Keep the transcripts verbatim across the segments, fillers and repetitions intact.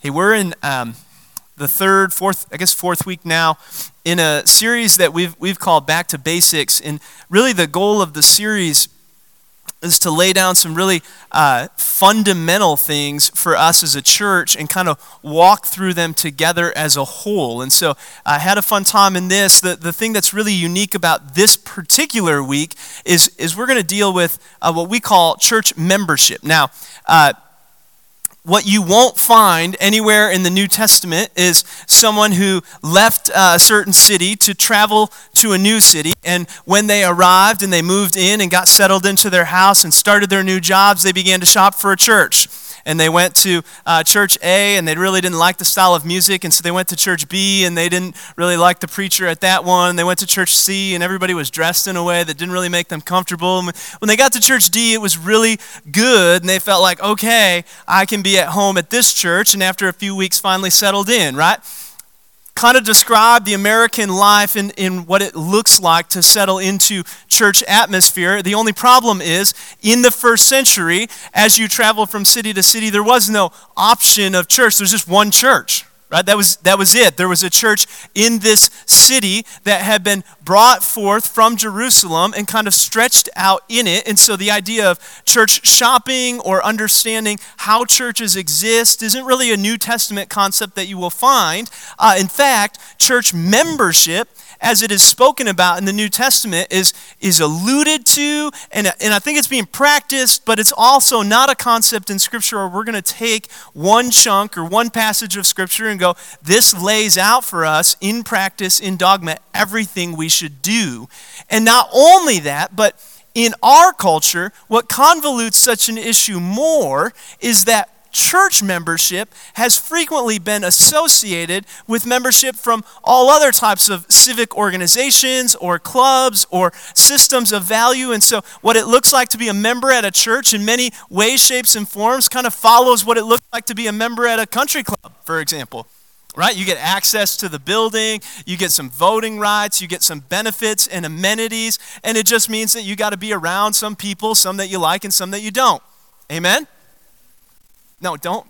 Hey, we're in um, the third, fourth, I guess fourth week now in a series that we've we've called Back to Basics, and really the goal of the series is to lay down some really uh, fundamental things for us as a church and kind of walk through them together as a whole. And so I had a fun time in this. The the thing that's really unique about this particular week is, is we're going to deal with uh, what we call church membership. Now, uh, what you won't find anywhere in the New Testament is someone who left a certain city to travel to a new city, and when they arrived and they moved in and got settled into their house and started their new jobs, they began to shop for a church. And they went to uh, church A, and they really didn't like the style of music, and so they went to church B, and they didn't really like the preacher at that one. They went to church C, and everybody was dressed in a way that didn't really make them comfortable. And when they got to church D, it was really good, and they felt like, okay, I can be at home at this church, and after a few weeks finally settled in, right? Kind of describe the American life in, in what it looks like to settle into church atmosphere. The only problem is, in the first century, as you travel from city to city, there was no option of church. There's just one church, right? That was that was it. There was a church in this city that had been brought forth from Jerusalem and kind of stretched out in it. And so the idea of church shopping or understanding how churches exist isn't really a New Testament concept that you will find. Uh, in fact, church membership, as it is spoken about in the New Testament, is, is alluded to, and, and I think it's being practiced, but it's also not a concept in Scripture where we're going to take one chunk or one passage of Scripture and go, this lays out for us in practice, in dogma, everything we should do. And not only that, but in our culture, what convolutes such an issue more is that church membership has frequently been associated with membership from all other types of civic organizations or clubs or systems of value. And so what it looks like to be a member at a church in many ways, shapes, and forms kind of follows what it looks like to be a member at a country club, for example. Right? You get access to the building, you get some voting rights, you get some benefits and amenities, and it just means that you got to be around some people, some that you like and some that you don't. Amen? No, don't.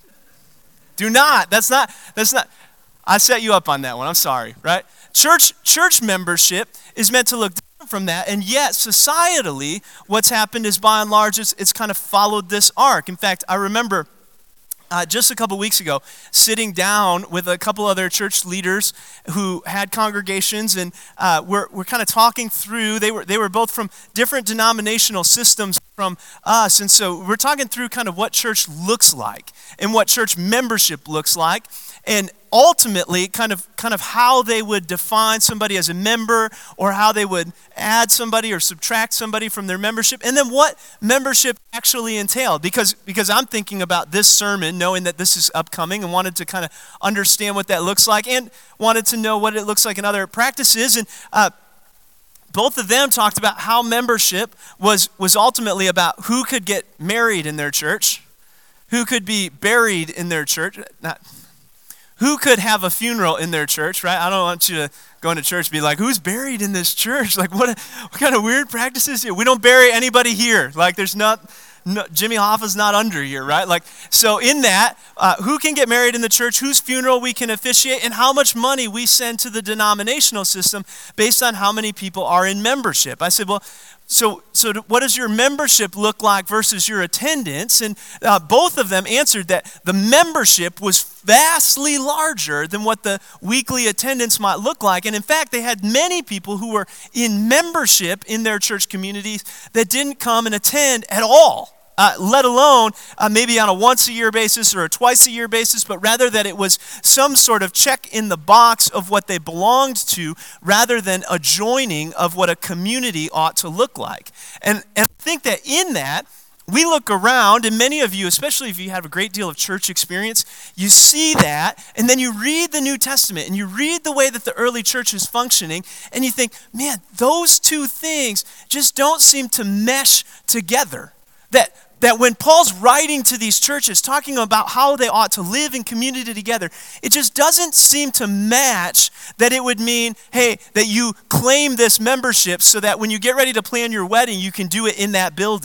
Do not. That's not, that's not, I set you up on that one. I'm sorry, right? Church, church membership is meant to look different from that, and yet societally, what's happened is by and large, it's, it's kind of followed this arc. In fact, I remember Uh, just a couple weeks ago, sitting down with a couple other church leaders who had congregations, and uh, we're we're kind of talking through. They were they were both from different denominational systems from us, and so we're talking through kind of what church looks like and what church membership looks like, and ultimately kind of kind of how they would define somebody as a member, or how they would add somebody or subtract somebody from their membership, and then what membership actually entailed. Because because I'm thinking about this sermon, knowing that this is upcoming, and wanted to kind of understand what that looks like, and wanted to know what it looks like in other practices. And uh, both of them talked about how membership was was ultimately about who could get married in their church, who could be buried in their church, not who could have a funeral in their church, right? I don't want you to go into church and be like, who's buried in this church? Like, what, what kind of weird practices here? We don't bury anybody here. Like, there's not, no, Jimmy Hoffa's not under here, right? Like, so in that, uh, who can get married in the church, whose funeral we can officiate, and how much money we send to the denominational system based on how many people are in membership. I said, well, So so what does your membership look like versus your attendance? And uh, both of them answered that the membership was vastly larger than what the weekly attendance might look like. And in fact, they had many people who were in membership in their church communities that didn't come and attend at all. Uh, let alone uh, maybe on a once-a-year basis or a twice-a-year basis, but rather that it was some sort of check in the box of what they belonged to, rather than a joining of what a community ought to look like. And, and I think that in that, we look around, and many of you, especially if you have a great deal of church experience, you see that, and then you read the New Testament, and you read the way that the early church is functioning, and you think, man, those two things just don't seem to mesh together. That That when Paul's writing to these churches, talking about how they ought to live in community together, it just doesn't seem to match that it would mean, hey, that you claim this membership so that when you get ready to plan your wedding, you can do it in that building.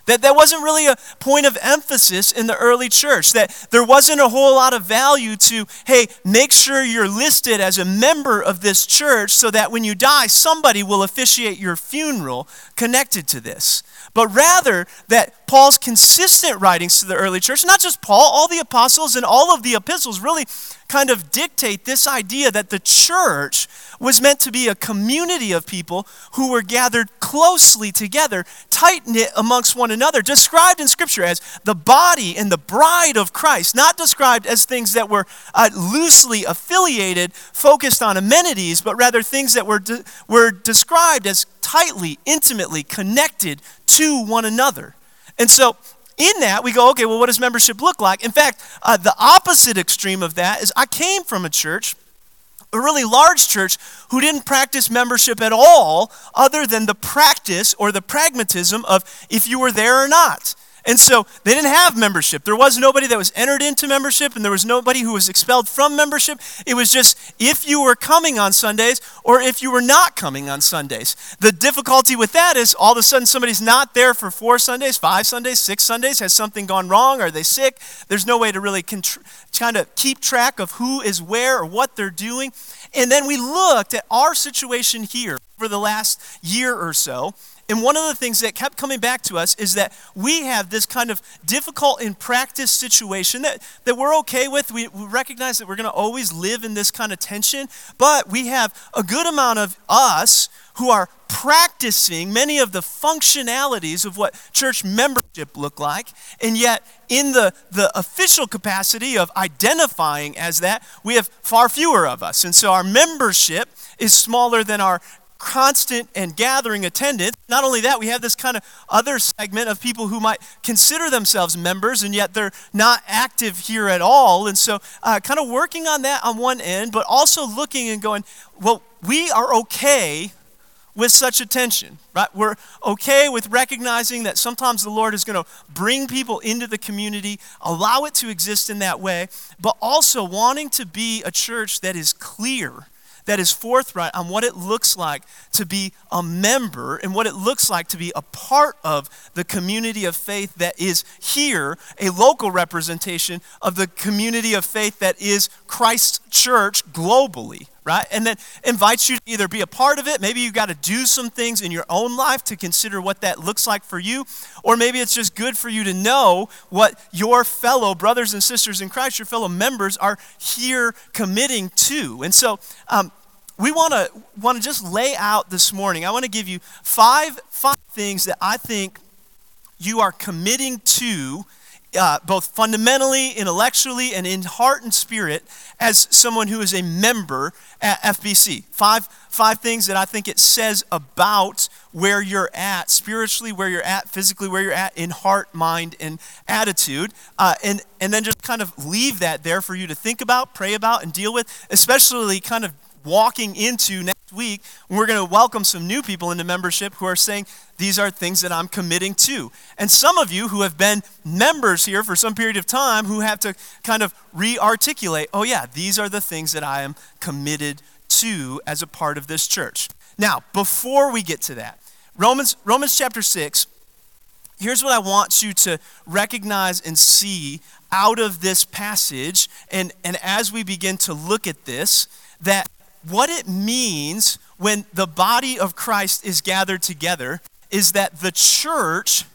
That that wasn't really a point of emphasis in the early church, that there wasn't a whole lot of value to, hey, make sure you're listed as a member of this church so that when you die, somebody will officiate your funeral connected to this. But rather that Paul's consistent writings to the early church, not just Paul, all the apostles and all of the epistles really kind of dictate this idea that the church was meant to be a community of people who were gathered closely together, tight-knit amongst one another, described in Scripture as the body and the bride of Christ, not described as things that were uh, loosely affiliated, focused on amenities, but rather things that were, de- were described as tightly, intimately connected to one another. And so in that, we go, okay, well, what does membership look like? In fact, uh, the opposite extreme of that is I came from a church, a really large church, who didn't practice membership at all other than the practice or the pragmatism of if you were there or not. And so they didn't have membership. There was nobody that was entered into membership, and there was nobody who was expelled from membership. It was just if you were coming on Sundays or if you were not coming on Sundays. The difficulty with that is all of a sudden somebody's not there for four Sundays, five Sundays, six Sundays. Has something gone wrong? Are they sick? There's no way to really contr- kind of keep track of who is where or what they're doing. And then we looked at our situation here for the last year or so. And one of the things that kept coming back to us is that we have this kind of difficult in practice situation that, that we're okay with. We, we recognize that we're going to always live in this kind of tension, but we have a good amount of us who are practicing many of the functionalities of what church membership look like, and yet in the, the official capacity of identifying as that, we have far fewer of us. And so our membership is smaller than our constant and gathering attendance. Not only that, we have this kind of other segment of people who might consider themselves members and yet they're not active here at all. And so uh, kind of working on that on one end, but also looking and going, well, we are okay with such a tension, right? We're okay with recognizing that sometimes the Lord is going to bring people into the community, allow it to exist in that way, but also wanting to be a church that is clear, that is forthright on what it looks like to be a member and what it looks like to be a part of the community of faith that is here, a local representation of the community of faith that is Christ's church globally, right? And then invites you to either be a part of it, maybe you've got to do some things in your own life to consider what that looks like for you, or maybe it's just good for you to know what your fellow brothers and sisters in Christ, your fellow members are here committing to. And so um, we want to want to just lay out this morning, I want to give you five, five things that I think you are committing to Uh, both fundamentally, intellectually, and in heart and spirit as someone who is a member at F B C. Five, five things that I think it says about where you're at spiritually, where you're at physically, where you're at in heart, mind, and attitude. Uh, and, and then just kind of leave that there for you to think about, pray about, and deal with, especially kind of walking into next week when we're going to welcome some new people into membership who are saying, these are things that I'm committing to. And some of you who have been members here for some period of time who have to kind of re-articulate, oh yeah, these are the things that I am committed to as a part of this church. Now, before we get to that, Romans, Romans chapter six, here's what I want you to recognize and see out of this passage, and, and as we begin to look at this, that what it means when the body of Christ is gathered together is that the church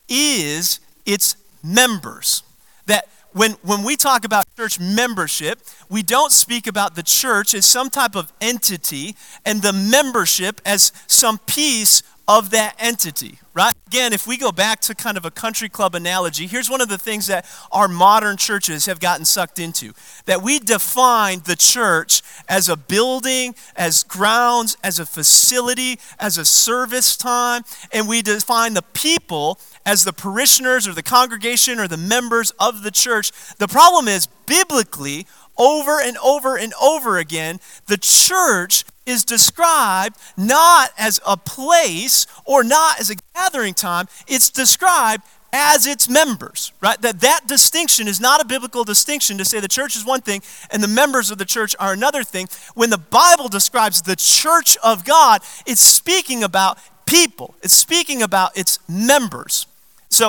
is its members. That when, when we talk about church membership, we don't speak about the church as some type of entity and the membership as some piece of that entity, right? Again, if we go back to kind of a country club analogy, here's one of the things that our modern churches have gotten sucked into. That we define the church as a building, as grounds, as a facility, as a service time, and we define the people as the parishioners or the congregation or the members of the church. The problem is, biblically, over and over and over again, the church is described not as a place or not as a gathering time. It's described as its members, right? That that distinction is not a biblical distinction to say the church is one thing and the members of the church are another thing. When the Bible describes the church of God, it's speaking about people. It's speaking about its members. So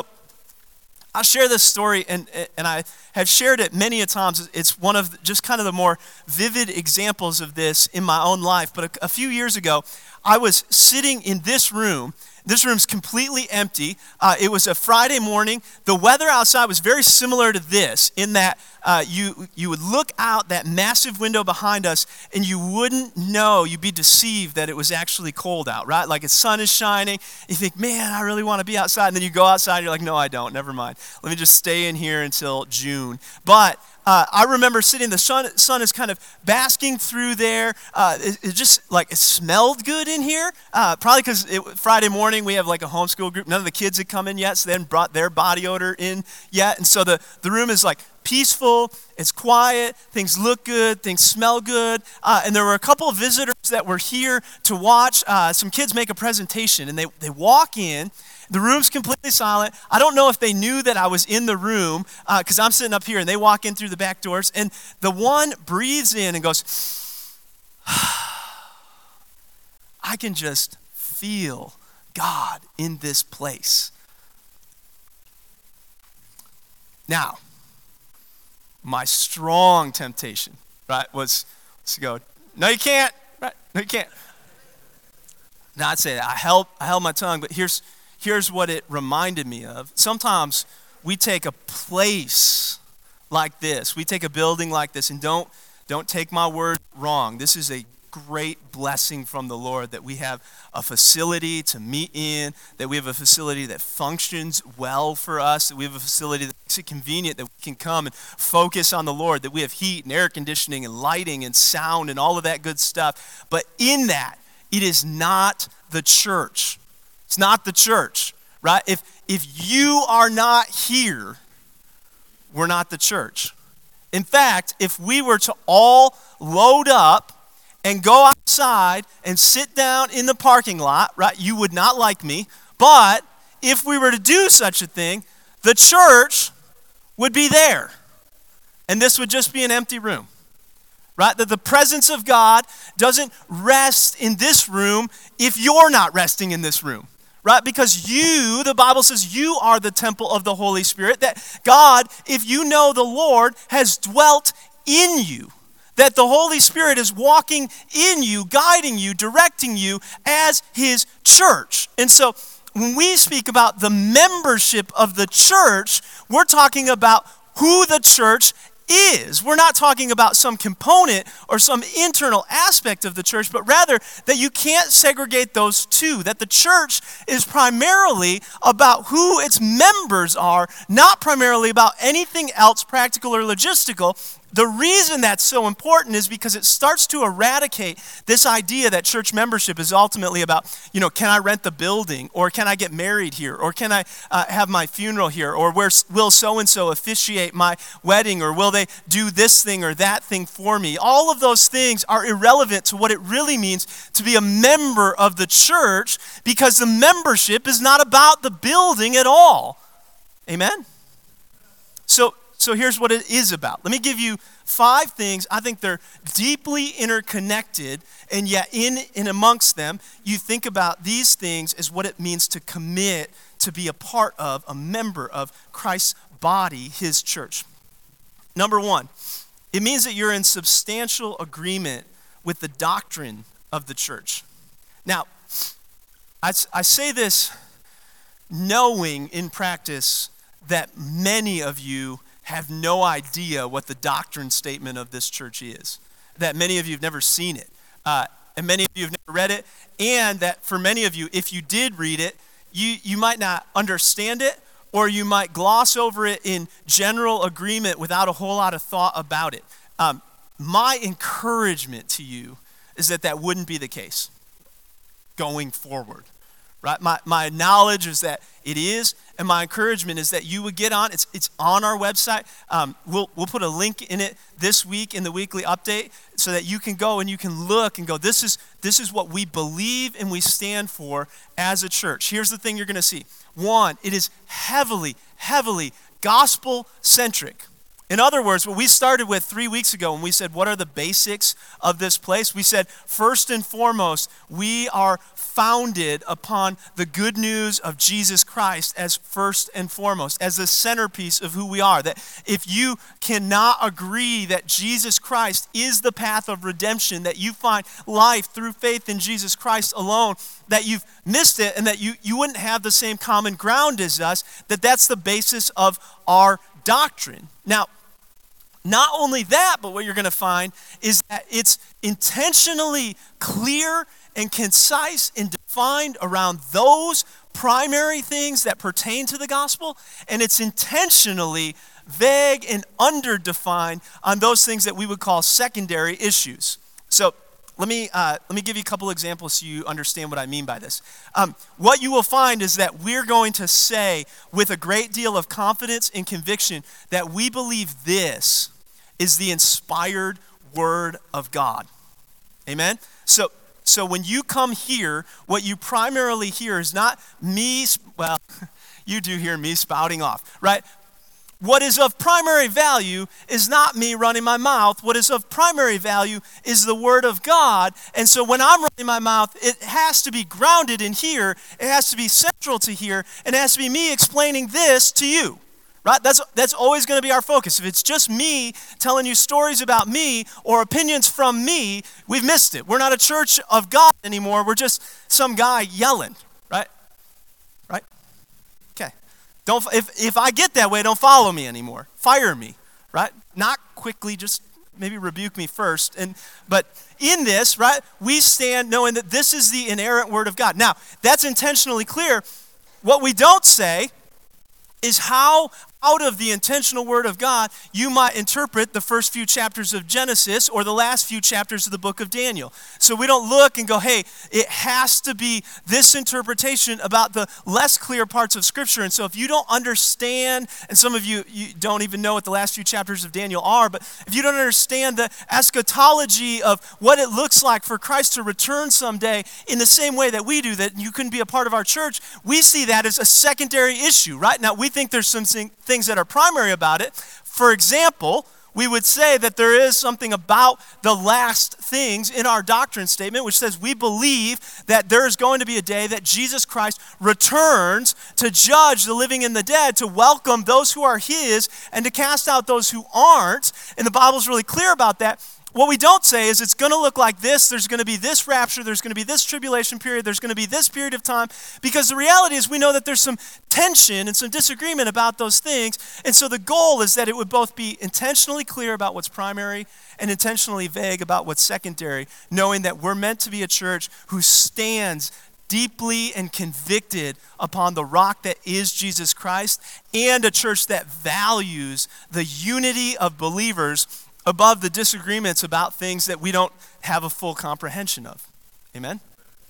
I'll share this story, and, and I have shared it many a times. It's one of just kind of the more vivid examples of this in my own life. But a, a few years ago, I was sitting in this room. This room's completely empty. Uh, it was a Friday morning. The weather outside was very similar to this in that uh, you you would look out that massive window behind us and you wouldn't know, you'd be deceived that it was actually cold out, right? Like the sun is shining. You think, man, I really want to be outside. And then you go outside and you're like, no, I don't. Never mind. Let me just stay in here until June. But Uh, I remember sitting, the sun, sun is kind of basking through there. Uh, it, it just, like, it smelled good in here. Uh, probably because Friday morning we have like a homeschool group. None of the kids had come in yet, so they hadn't brought their body odor in yet. And so the, the room is like peaceful, it's quiet, things look good, things smell good. Uh, and there were a couple of visitors that were here to watch uh, some kids make a presentation. And they, they walk in. The room's completely silent. I don't know if they knew that I was in the room because uh, I'm sitting up here and they walk in through the back doors. And the one breathes in and goes, I can just feel God in this place. Now, my strong temptation, right, was to go, no, you can't. Right? No, you can't. Now, I'd say that. I held, I held my tongue, but here's... Here's what it reminded me of. Sometimes we take a place like this. We take a building like this, and don't, don't take my word wrong. This is a great blessing from the Lord that we have a facility to meet in, that we have a facility that functions well for us, that we have a facility that makes it convenient, that we can come and focus on the Lord, that we have heat and air conditioning and lighting and sound and all of that good stuff. But in that, it is not the church. It's not the church, right? If if you are not here, we're not the church. In fact, if we were to all load up and go outside and sit down in the parking lot, right, you would not like me. But if we were to do such a thing, the church would be there. And this would just be an empty room, right? That the presence of God doesn't rest in this room if you're not resting in this room. Right? Because you, the Bible says, you are the temple of the Holy Spirit. That God, if you know the Lord, has dwelt in you. That the Holy Spirit is walking in you, guiding you, directing you as His church. And so when we speak about the membership of the church, we're talking about who the church is. We're not talking about some component or some internal aspect of the church, but rather that you can't segregate those two, that the church is primarily about who its members are, not primarily about anything else practical or logistical. The reason that's so important is because it starts to eradicate this idea that church membership is ultimately about, you know, can I rent the building, or can I get married here, or can I uh, have my funeral here, or where will so-and-so officiate my wedding, or will they do this thing or that thing for me? All of those things are irrelevant to what it really means to be a member of the church, because the membership is not about the building at all. Amen? So, So here's what it is about. Let me give you five things. I think they're deeply interconnected, and yet in and amongst them, you think about these things as what it means to commit to be a part of, a member of Christ's body, His church. Number one, it means that you're in substantial agreement with the doctrine of the church. Now, I, I say this knowing in practice that many of you have no idea what the doctrine statement of this church is, that many of you have never seen it, uh, and many of you have never read it, and that for many of you, if you did read it, you, you might not understand it, or you might gloss over it in general agreement without a whole lot of thought about it. Um, my encouragement to you is that that wouldn't be the case going forward. Right? My my knowledge is that it is, and my encouragement is that you would get on. It's it's on our website. Um, we'll we'll put a link in it this week in the weekly update, so that you can go and you can look and go, this is this is what we believe and we stand for as a church. Here's the thing you're going to see. One, it is heavily, heavily gospel-centric. In other words, what we started with three weeks ago when we said, what are the basics of this place? We said, first and foremost, we are founded upon the good news of Jesus Christ as first and foremost, as the centerpiece of who we are. That if you cannot agree that Jesus Christ is the path of redemption, that you find life through faith in Jesus Christ alone, that you've missed it and that you, you wouldn't have the same common ground as us, that that's the basis of our doctrine. Now, not only that, but what you're going to find is that it's intentionally clear and concise and defined around those primary things that pertain to the gospel, and it's intentionally vague and underdefined on those things that we would call secondary issues. So let me uh, let me give you a couple examples so you understand what I mean by this. Um, what you will find is that we're going to say with a great deal of confidence and conviction that we believe this is the inspired word of God. Amen? So, so when you come here, what you primarily hear is not me, well, you do hear me spouting off, right? What is of primary value is not me running my mouth. What is of primary value is the word of God. And so when I'm running my mouth, it has to be grounded in here. It has to be central to here. And it has to be me explaining this to you. Right? That's that's always going to be our focus. If it's just me telling you stories about me or opinions from me, we've missed it. We're not a church of God anymore. We're just some guy yelling, right? Right? Okay. Don't if if I get that way, don't follow me anymore. Fire me, right? Not quickly, just maybe rebuke me first. And but in this, right, we stand knowing that this is the inerrant word of God. Now, that's intentionally clear. What we don't say is how out of the intentional word of God you might interpret the first few chapters of Genesis or the last few chapters of the book of Daniel. So we don't look and go, hey, it has to be this interpretation about the less clear parts of Scripture. And so if you don't understand, and some of you, you don't even know what the last few chapters of Daniel are, but if you don't understand the eschatology of what it looks like for Christ to return someday in the same way that we do, that you couldn't be a part of our church, we see that as a secondary issue, right? Now, we think there's some things that are primary about it. For example, we would say that there is something about the last things in our doctrine statement, which says we believe that there is going to be a day that Jesus Christ returns to judge the living and the dead, to welcome those who are his, and to cast out those who aren't. And the Bible's really clear about that. What we don't say is it's going to look like this, there's going to be this rapture, there's going to be this tribulation period, there's going to be this period of time, because the reality is we know that there's some tension and some disagreement about those things, and so the goal is that it would both be intentionally clear about what's primary and intentionally vague about what's secondary, knowing that we're meant to be a church who stands deeply and convicted upon the rock that is Jesus Christ, and a church that values the unity of believers above the disagreements about things that we don't have a full comprehension of. Amen?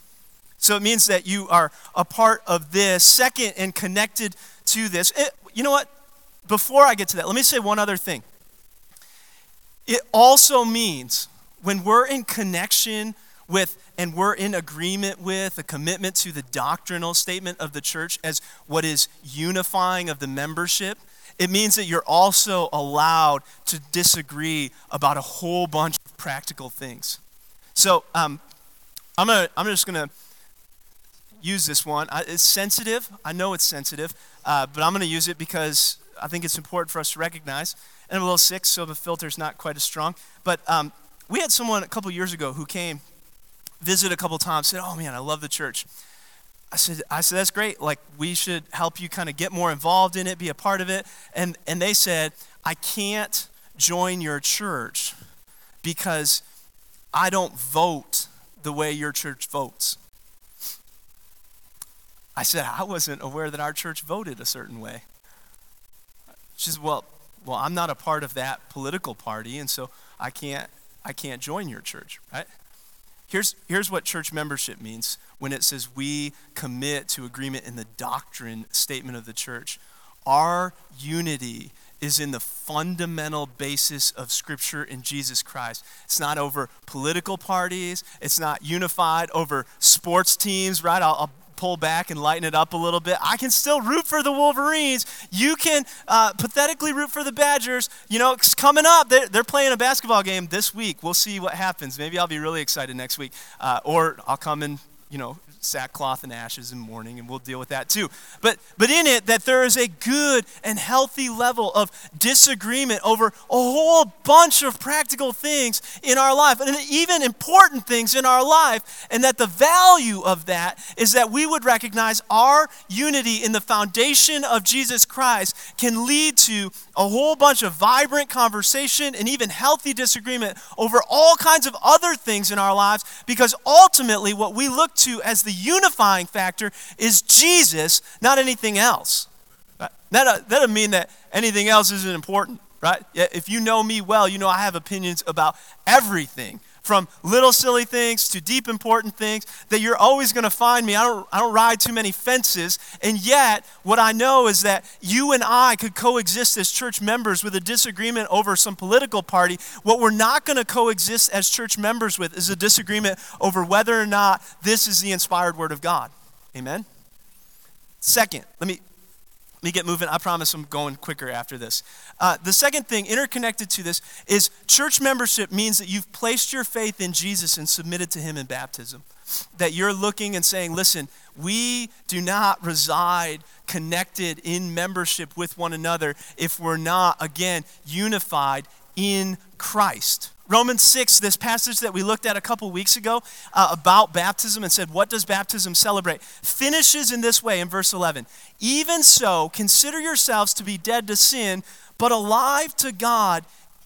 So it means that you are a part of this. Second, and connected to this, it, you know what? Before I get to that, let me say one other thing. It also means when we're in connection with and we're in agreement with a commitment to the doctrinal statement of the church as what is unifying of the membership, it means that you're also allowed to disagree about a whole bunch of practical things. So um, I'm gonna, I'm just going to use this one. I, it's sensitive. I know it's sensitive, uh, but I'm going to use it because I think it's important for us to recognize. And I'm a little sick, so the filter's not quite as strong. But um, we had someone a couple years ago who came, visited a couple times, said, oh man, I love the church. I said, I said, that's great. Like, we should help you kind of get more involved in it, be a part of it. And and they said, I can't join your church because I don't vote the way your church votes. I said, I wasn't aware that our church voted a certain way. She said, well, well, I'm not a part of that political party, and so I can't I can't join your church, right? Here's, here's what church membership means when it says we commit to agreement in the doctrine statement of the church. Our unity is in the fundamental basis of Scripture in Jesus Christ. It's not over political parties. It's not unified over sports teams, right? I'll, I'll pull back and lighten it up a little bit. I can still root for the Wolverines. You can uh, pathetically root for the Badgers. You know, it's coming up. They're, they're playing a basketball game this week. We'll see what happens. Maybe I'll be really excited next week. Uh, or I'll come in, you know, sackcloth and ashes and mourning, and we'll deal with that too. But but in it, that there is a good and healthy level of disagreement over a whole bunch of practical things in our life, and even important things in our life, and that the value of that is that we would recognize our unity in the foundation of Jesus Christ can lead to a whole bunch of vibrant conversation and even healthy disagreement over all kinds of other things in our lives, because ultimately what we look to as the unifying factor is Jesus, not anything else. That, that doesn't mean that anything else isn't important, right? If you know me well, you know I have opinions about everything, from little silly things to deep important things, that you're always going to find me. I don't, I don't ride too many fences, and yet what I know is that you and I could coexist as church members with a disagreement over some political party. What we're not going to coexist as church members with is a disagreement over whether or not this is the inspired word of God. Amen? Second, let me Let me get moving. I promise I'm going quicker after this. Uh, the second thing, interconnected to this, is church membership means that you've placed your faith in Jesus and submitted to him in baptism. That you're looking and saying, listen, we do not reside connected in membership with one another if we're not, again, unified in Christ. Romans six, this passage that we looked at a couple weeks ago uh, about baptism and said, what does baptism celebrate? Finishes in this way in verse eleven. Even so, consider yourselves to be dead to sin, but alive to God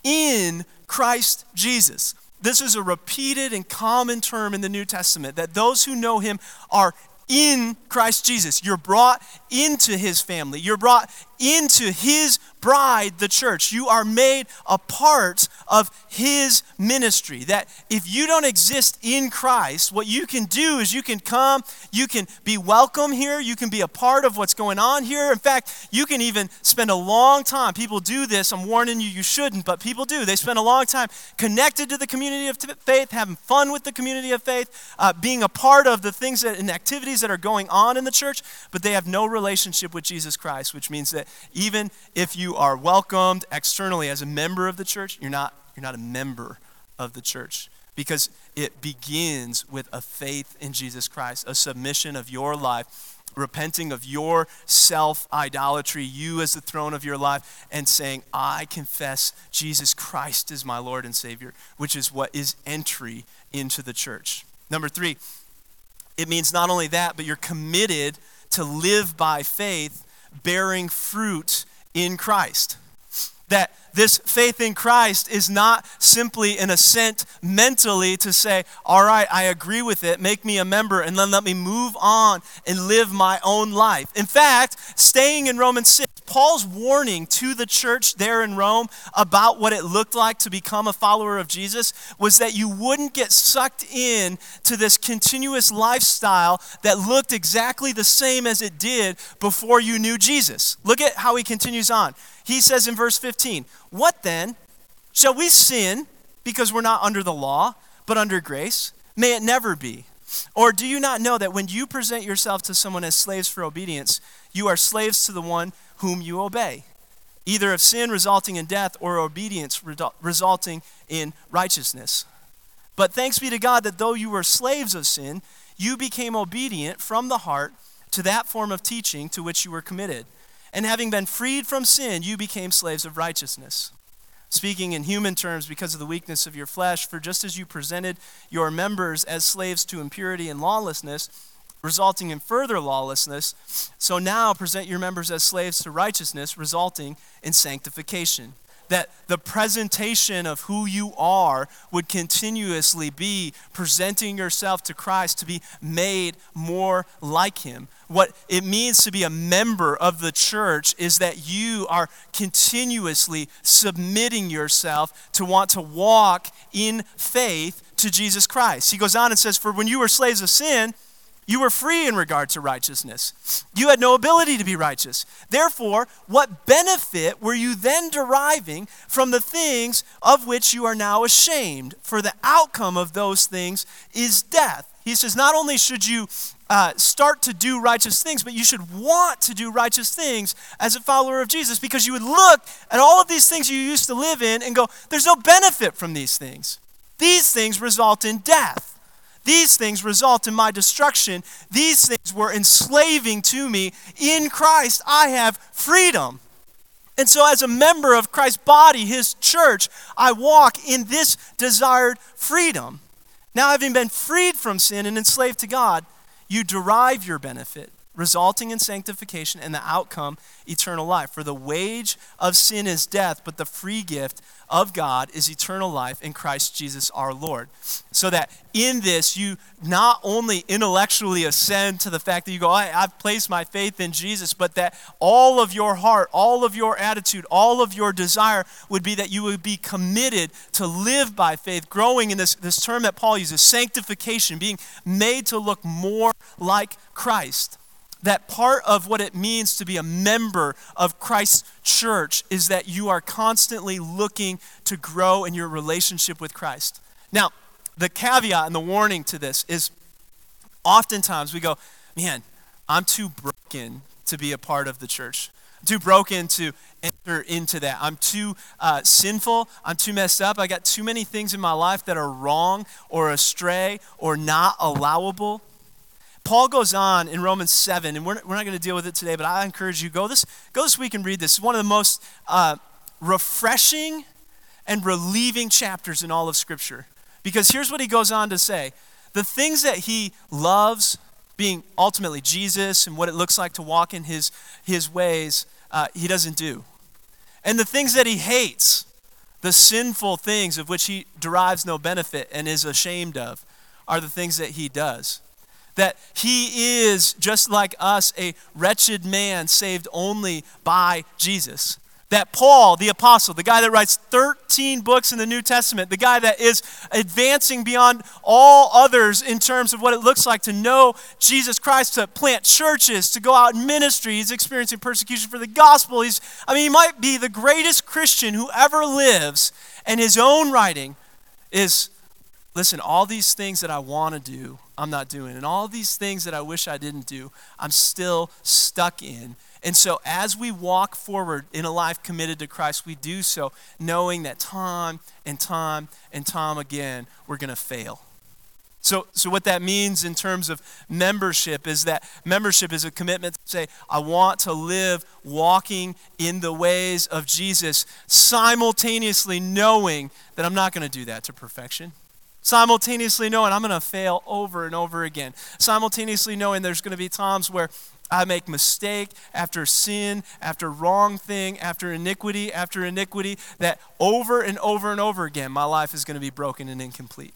in Christ Jesus. This is a repeated and common term in the New Testament, that those who know him are in Christ Jesus. You're brought into his family. You're brought into his bride, the church. You are made a part of his ministry. That if you don't exist in Christ, what you can do is you can come, you can be welcome here, you can be a part of what's going on here. In fact, you can even spend a long time. People do this. I'm warning you, you shouldn't, but people do. They spend a long time connected to the community of faith, having fun with the community of faith, uh, being a part of the things that, and activities that are going on in the church, but they have no relationship with Jesus Christ, which means that even if you are welcomed externally as a member of the church, you're not, you're not a member of the church, because it begins with a faith in Jesus Christ, a submission of your life, repenting of your self-idolatry, you as the throne of your life, and saying, I confess Jesus Christ is my Lord and Savior, which is what is entry into the church. Number three, it means not only that, but you're committed to live by faith, bearing fruit in Christ. That this faith in Christ is not simply an assent mentally to say, all right, I agree with it, make me a member, and then let me move on and live my own life. In fact, staying in Romans six, Paul's warning to the church there in Rome about what it looked like to become a follower of Jesus was that you wouldn't get sucked in to this continuous lifestyle that looked exactly the same as it did before you knew Jesus. Look at how he continues on. He says in verse fifteen, what then? Shall we sin because we're not under the law, but under grace? May it never be. Or do you not know that when you present yourself to someone as slaves for obedience, you are slaves to the one whom you obey, either of sin resulting in death or obedience resulting in righteousness? But thanks be to God that though you were slaves of sin, you became obedient from the heart to that form of teaching to which you were committed. And having been freed from sin, you became slaves of righteousness. Speaking in human terms because of the weakness of your flesh, for just as you presented your members as slaves to impurity and lawlessness, resulting in further lawlessness, so now present your members as slaves to righteousness, resulting in sanctification. That the presentation of who you are would continuously be presenting yourself to Christ to be made more like him. What it means to be a member of the church is that you are continuously submitting yourself to want to walk in faith to Jesus Christ. He goes on and says, for when you were slaves of sin, you were free in regard to righteousness. You had no ability to be righteous. Therefore, what benefit were you then deriving from the things of which you are now ashamed? For the outcome of those things is death. He says, not only should you uh, start to do righteous things, but you should want to do righteous things as a follower of Jesus, because you would look at all of these things you used to live in and go, there's no benefit from these things. These things result in death. These things result in my destruction. These things were enslaving to me. In Christ, I have freedom. And so as a member of Christ's body, his church, I walk in this desired freedom. Now, having been freed from sin and enslaved to God, you derive your benefit, resulting in sanctification and the outcome, eternal life. For the wage of sin is death, but the free gift of God is eternal life in Christ Jesus our Lord. So that in this, you not only intellectually ascend to the fact that you go, I, I've placed my faith in Jesus, but that all of your heart, all of your attitude, all of your desire would be that you would be committed to live by faith, growing in this, this term that Paul uses, sanctification, being made to look more like Christ. That part of what it means to be a member of Christ's church is that you are constantly looking to grow in your relationship with Christ. Now, the caveat and the warning to this is oftentimes we go, man, I'm too broken to be a part of the church. I'm too broken to enter into that. I'm too uh, sinful. I'm too messed up. I got too many things in my life that are wrong or astray or not allowable. Paul goes on in Romans seven, and we're, we're not going to deal with it today, but I encourage you, go this, go this week and read this. It's one of the most uh, refreshing and relieving chapters in all of Scripture. Because here's what he goes on to say. The things that he loves, being ultimately Jesus and what it looks like to walk in his, his ways, uh, he doesn't do. And the things that he hates, the sinful things of which he derives no benefit and is ashamed of, are the things that he does. That he is, just like us, a wretched man saved only by Jesus. That Paul, the apostle, the guy that writes thirteen books in the New Testament, the guy that is advancing beyond all others in terms of what it looks like to know Jesus Christ, to plant churches, to go out in ministry. He's experiencing persecution for the gospel. He's, I mean, he might be the greatest Christian who ever lives, and his own writing is, listen, all these things that I want to do, I'm not doing. And all these things that I wish I didn't do, I'm still stuck in. And so as we walk forward in a life committed to Christ, we do so knowing that time and time and time again, we're going to fail. So, so what that means in terms of membership is that membership is a commitment to say, I want to live walking in the ways of Jesus, simultaneously knowing that I'm not going to do that to perfection. Simultaneously knowing I'm going to fail over and over again. Simultaneously knowing there's going to be times where I make mistake after sin, after wrong thing, after iniquity, after iniquity, that over and over and over again, my life is going to be broken and incomplete.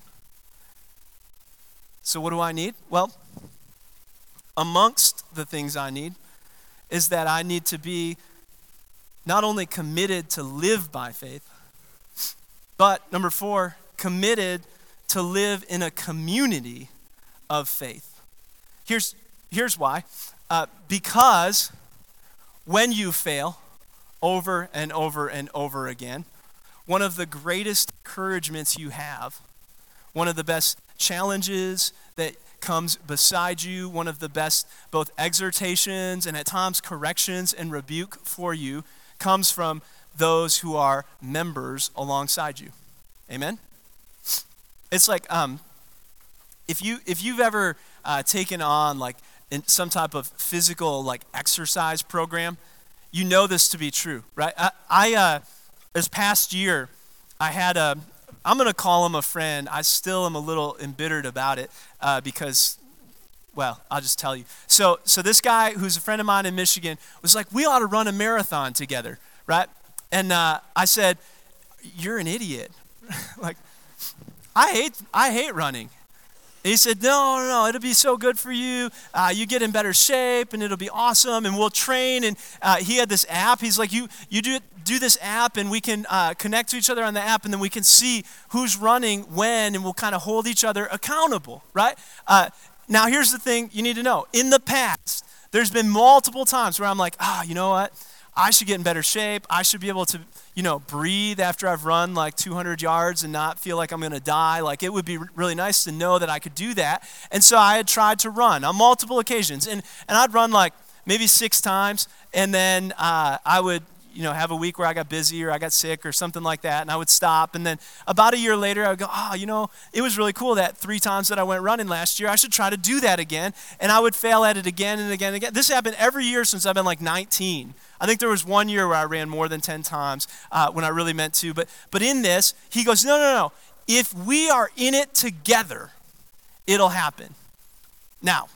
So what do I need? Well, amongst the things I need is that I need to be not only committed to live by faith, but number four, committed to live in a community of faith. Here's, here's why. Uh, because when you fail over and over and over again, one of the greatest encouragements you have, one of the best challenges that comes beside you, one of the best both exhortations and at times corrections and rebuke for you, comes from those who are members alongside you. Amen? It's like um, if you if you've ever uh, taken on like in some type of physical like exercise program, you know this to be true, right? I, I uh, this past year, I had a I'm gonna call him a friend. I still am a little embittered about it uh, because, well, I'll just tell you. So so this guy who's a friend of mine in Michigan was like, we ought to run a marathon together, right? And uh, I said, you're an idiot, like. I hate I hate running. And he said, no, no, no, it'll be so good for you. Uh, you get in better shape, and it'll be awesome, and we'll train. And uh, he had this app. He's like, you you do do this app, and we can uh, connect to each other on the app, and then we can see who's running when, and we'll kind of hold each other accountable, right? Uh, now, here's the thing you need to know. In the past, there's been multiple times where I'm like, ah, oh, you know what? I should get in better shape. I should be able to, you know, breathe after I've run like two hundred yards and not feel like I'm going to die. Like, it would be really nice to know that I could do that. And so I had tried to run on multiple occasions. And, and I'd run like maybe six times. And then uh, I would, you know, have a week where I got busy or I got sick or something like that, and I would stop. And then about a year later, I would go, oh, you know, it was really cool that three times that I went running last year. I should try to do that again. And I would fail at it again and again and again. This happened every year since I've been like nineteen. I think there was one year where I ran more than ten times uh, when I really meant to. But, but in this, he goes, no, no, no. If we are in it together, it'll happen. Now,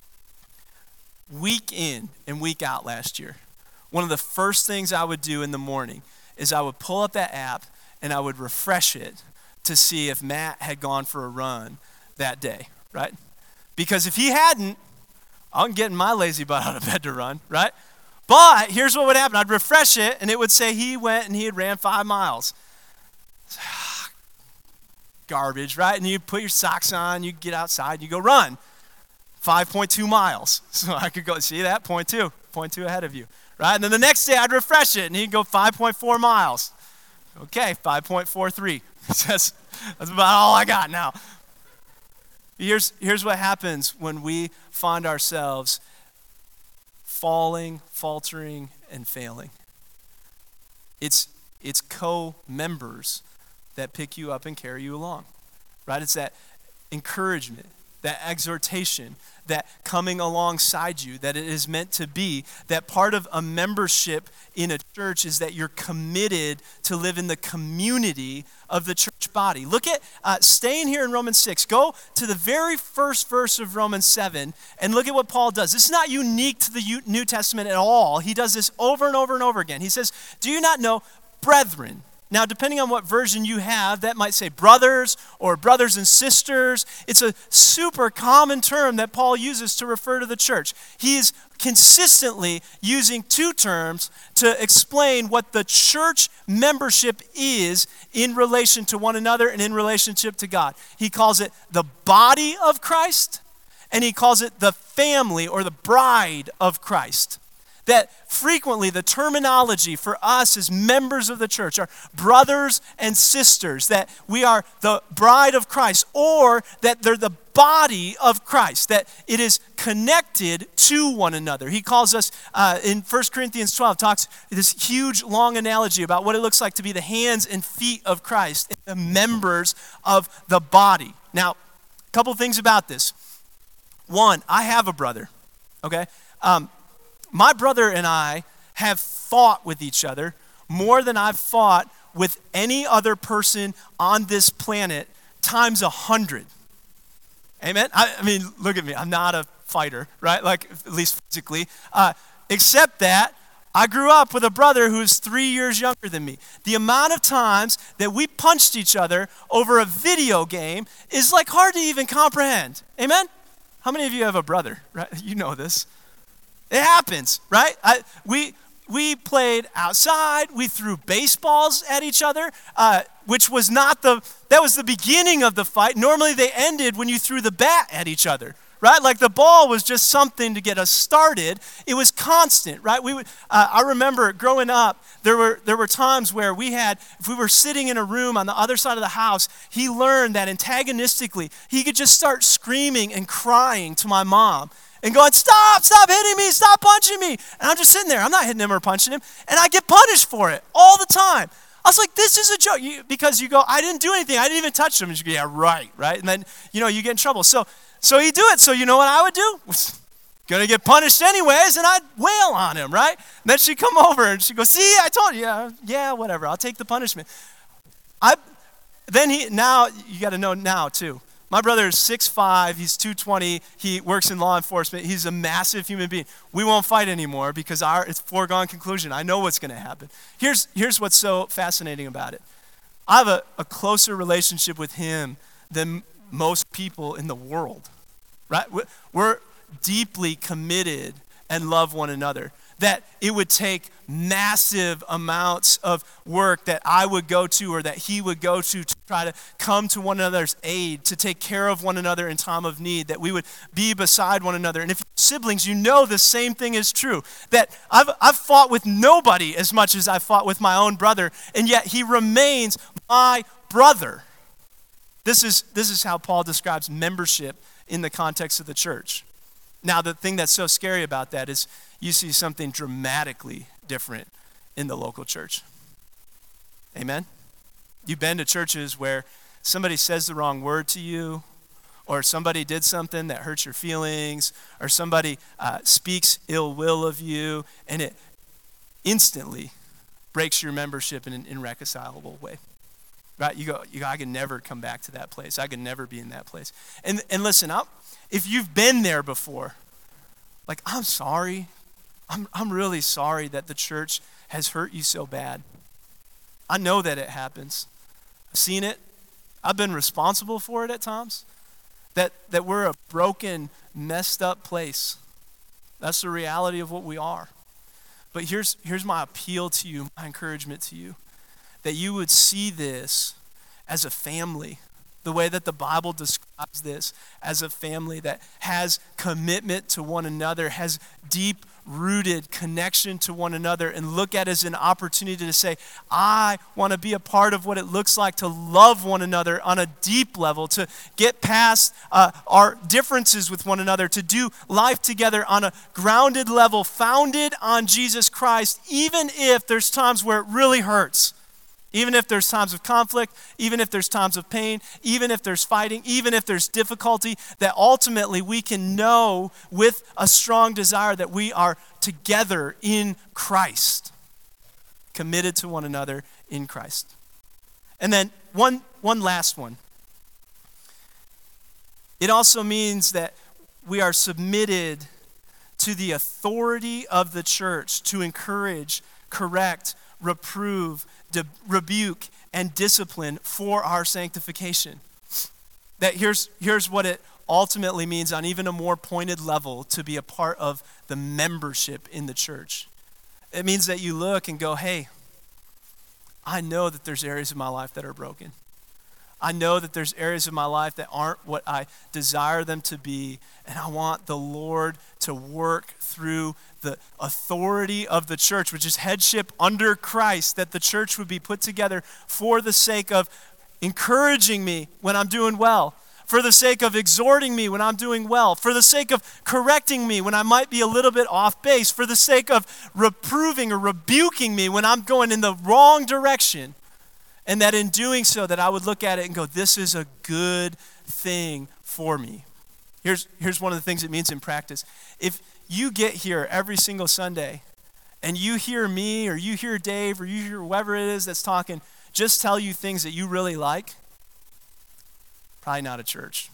week in and week out last year, one of the first things I would do in the morning is I would pull up that app and I would refresh it to see if Matt had gone for a run that day, right? Because if he hadn't, I'm getting my lazy butt out of bed to run, right? But here's what would happen. I'd refresh it and it would say he went and he had ran five miles. Garbage, right? And you put your socks on, you get outside, you go run. five point two miles. So I could go, see that? Point two. Point two ahead of you. Right? And then the next day I'd refresh it and he'd go five point four miles. Okay, five point four three. that's, that's about all I got now. Here's, here's what happens when we find ourselves falling, faltering, and failing. It's, it's co-members that pick you up and carry you along. Right? It's that encouragement, that exhortation, that coming alongside you, that it is meant to be, that part of a membership in a church is that you're committed to live in the community of the church body. Look at, uh, staying here in Romans six, go to the very first verse of Romans seven and look at what Paul does. This is not unique to the New Testament at all. He does this over and over and over again. He says, do you not know, brethren? Now, depending on what version you have, that might say brothers or brothers and sisters. It's a super common term that Paul uses to refer to the church. He is consistently using two terms to explain what the church membership is in relation to one another and in relationship to God. He calls it the body of Christ, and he calls it the family or the bride of Christ. That frequently the terminology for us as members of the church are brothers and sisters, that we are the bride of Christ, or that they're the body of Christ, that it is connected to one another. He calls us, uh, in First Corinthians twelve, talks this huge, long analogy about what it looks like to be the hands and feet of Christ, the members of the body. Now, a couple things about this. One, I have a brother, okay? Um, My brother and I have fought with each other more than I've fought with any other person on this planet times a hundred. Amen? I, I mean, look at me. I'm not a fighter, right? Like, at least physically. Uh, except that I grew up with a brother who's three years younger than me. The amount of times that we punched each other over a video game is like hard to even comprehend. Amen? How many of you have a brother, right? You know this. It happens, right? I, we we played outside. We threw baseballs at each other, uh, which was not the, that was the beginning of the fight. Normally they ended when you threw the bat at each other, right? Like the ball was just something to get us started. It was constant, right? We would. Uh, I remember growing up, there were there were times where we had, if we were sitting in a room on the other side of the house, he learned that antagonistically, he could just start screaming and crying to my mom. And going, stop, stop hitting me, stop punching me. And I'm just sitting there. I'm not hitting him or punching him. And I get punished for it all the time. I was like, this is a joke. You, because you go, I didn't do anything. I didn't even touch him. And you go, yeah, right, right? And then, you know, you get in trouble. So so he'd do it. So you know what I would do? Going to get punished anyways, and I'd wail on him, right? And then she'd come over and she'd go, see, I told you. Yeah, yeah, whatever. I'll take the punishment. I Then he, now, you got to know now, too. My brother is six five, he's two twenty, he works in law enforcement, he's a massive human being. We won't fight anymore because our it's foregone conclusion. I know what's going to happen. Here's, here's what's so fascinating about it. I have a, a closer relationship with him than most people in the world, right? We're deeply committed and love one another. That it would take massive amounts of work that I would go to or that he would go to to try to come to one another's aid, to take care of one another in time of need, that we would be beside one another. And if you siblings, you know the same thing is true. That I've, I've fought with nobody as much as I've fought with my own brother, and yet he remains my brother. This is, this is how Paul describes membership in the context of the church. Now, the thing that's so scary about that is you see something dramatically different in the local church. Amen? You've been to churches where somebody says the wrong word to you, or somebody did something that hurts your feelings, or somebody uh, speaks ill will of you, and it instantly breaks your membership in an irreconcilable way. Right? You go, you go, I can never come back to that place. I can never be in that place. And and listen, I'll, if you've been there before, like, I'm sorry. I'm I'm really sorry that the church has hurt you so bad. I know that it happens. I've seen it. I've been responsible for it at times. That that we're a broken, messed up place. That's the reality of what we are. But here's here's my appeal to you, my encouragement to you, that you would see this as a family, the way that the Bible describes this, as a family that has commitment to one another, has deep-rooted connection to one another, and look at it as an opportunity to say, I want to be a part of what it looks like to love one another on a deep level, to get past uh, our differences with one another, to do life together on a grounded level, founded on Jesus Christ, even if there's times where it really hurts. Even if there's times of conflict, even if there's times of pain, even if there's fighting, even if there's difficulty, that ultimately we can know with a strong desire that we are together in Christ, committed to one another in Christ. And then one, one last one. It also means that we are submitted to the authority of the church to encourage, correct, reprove, de- rebuke, and discipline for our sanctification. That here's, here's what it ultimately means on even a more pointed level to be a part of the membership in the church. It means that you look and go, hey, I know that there's areas of my life that are broken. I know that there's areas of my life that aren't what I desire them to be, and I want the Lord to work through the authority of the church, which is headship under Christ, that the church would be put together for the sake of encouraging me when I'm doing well, for the sake of exhorting me when I'm doing well, for the sake of correcting me when I might be a little bit off base, for the sake of reproving or rebuking me when I'm going in the wrong direction. And that in doing so, that I would look at it and go, this is a good thing for me. Here's, here's one of the things it means in practice. If you get here every single Sunday and you hear me or you hear Dave or you hear whoever it is that's talking, just tell you things that you really like, probably not a church.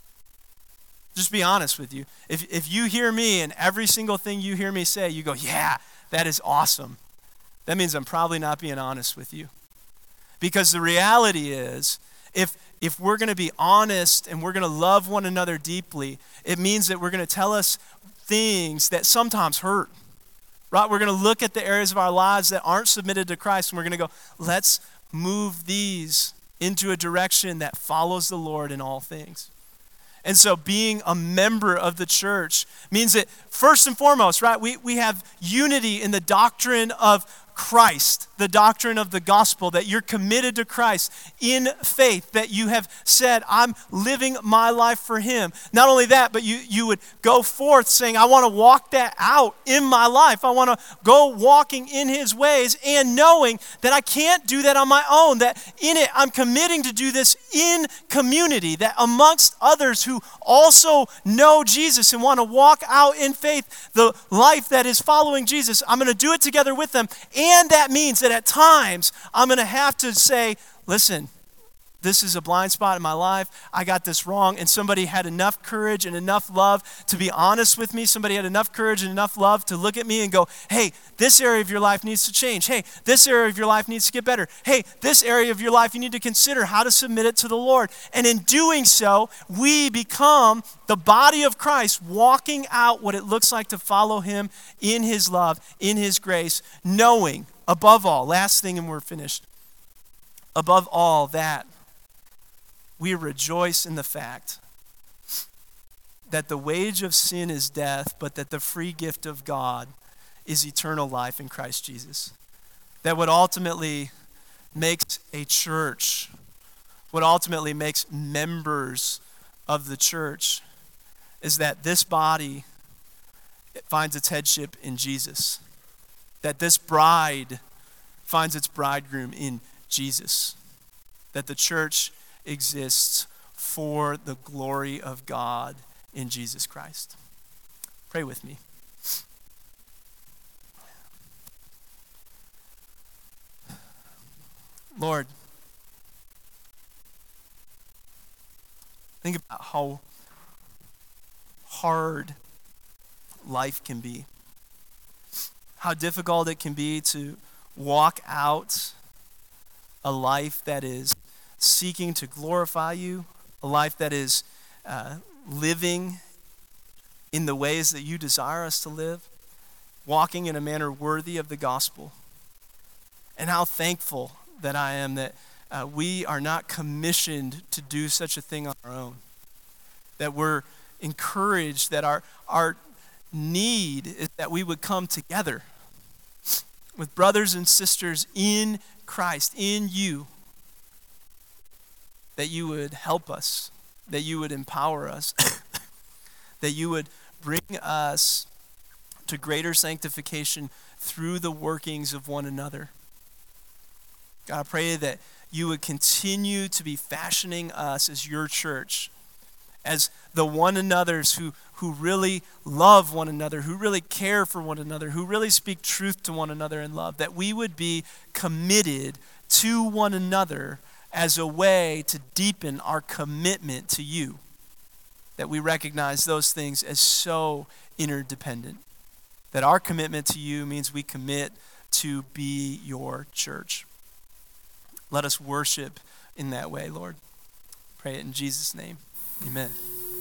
Just be honest with you. If, if you hear me and every single thing you hear me say, you go, yeah, that is awesome, that means I'm probably not being honest with you. Because the reality is, if if we're going to be honest and we're going to love one another deeply, it means that we're going to tell us things that sometimes hurt. Right? We're going to look at the areas of our lives that aren't submitted to Christ, and we're going to go, let's move these into a direction that follows the Lord in all things. And so being a member of the church means that first and foremost, right, we, we have unity in the doctrine of Christ, the doctrine of the gospel, that you're committed to Christ in faith, that you have said, I'm living my life for him. Not only that, but you, you would go forth saying, I want to walk that out in my life. I want to go walking in his ways and knowing that I can't do that on my own, that in it I'm committing to do this in community, that amongst others who also know Jesus and want to walk out in faith the life that is following Jesus, I'm going to do it together with them. And that means that at times I'm going to have to say, listen, this is a blind spot in my life. I got this wrong. And somebody had enough courage and enough love to be honest with me. Somebody had enough courage and enough love to look at me and go, hey, this area of your life needs to change. Hey, this area of your life needs to get better. Hey, this area of your life, you need to consider how to submit it to the Lord. And in doing so, we become the body of Christ, walking out what it looks like to follow him in his love, in his grace, knowing above all, last thing and we're finished, above all that, we rejoice in the fact that the wage of sin is death, but that the free gift of God is eternal life in Christ Jesus. That what ultimately makes a church, what ultimately makes members of the church, is that this body finds its headship in Jesus. That this bride finds its bridegroom in Jesus. That the church exists for the glory of God in Jesus Christ. Pray with me. Lord, think about how hard life can be. How difficult it can be to walk out a life that is seeking to glorify you, a life that is uh, living in the ways that you desire us to live, walking in a manner worthy of the gospel. And how thankful that I am that uh, we are not commissioned to do such a thing on our own. That we're encouraged, that our, our need is that we would come together with brothers and sisters in Christ, in you, that you would help us, that you would empower us, that you would bring us to greater sanctification through the workings of one another. God, I pray that you would continue to be fashioning us as your church, as the one another's who, who really love one another, who really care for one another, who really speak truth to one another in love, that we would be committed to one another as a way to deepen our commitment to you, that we recognize those things as so interdependent, that our commitment to you means we commit to be your church. Let us worship in that way, Lord. Pray it in Jesus' name. Amen.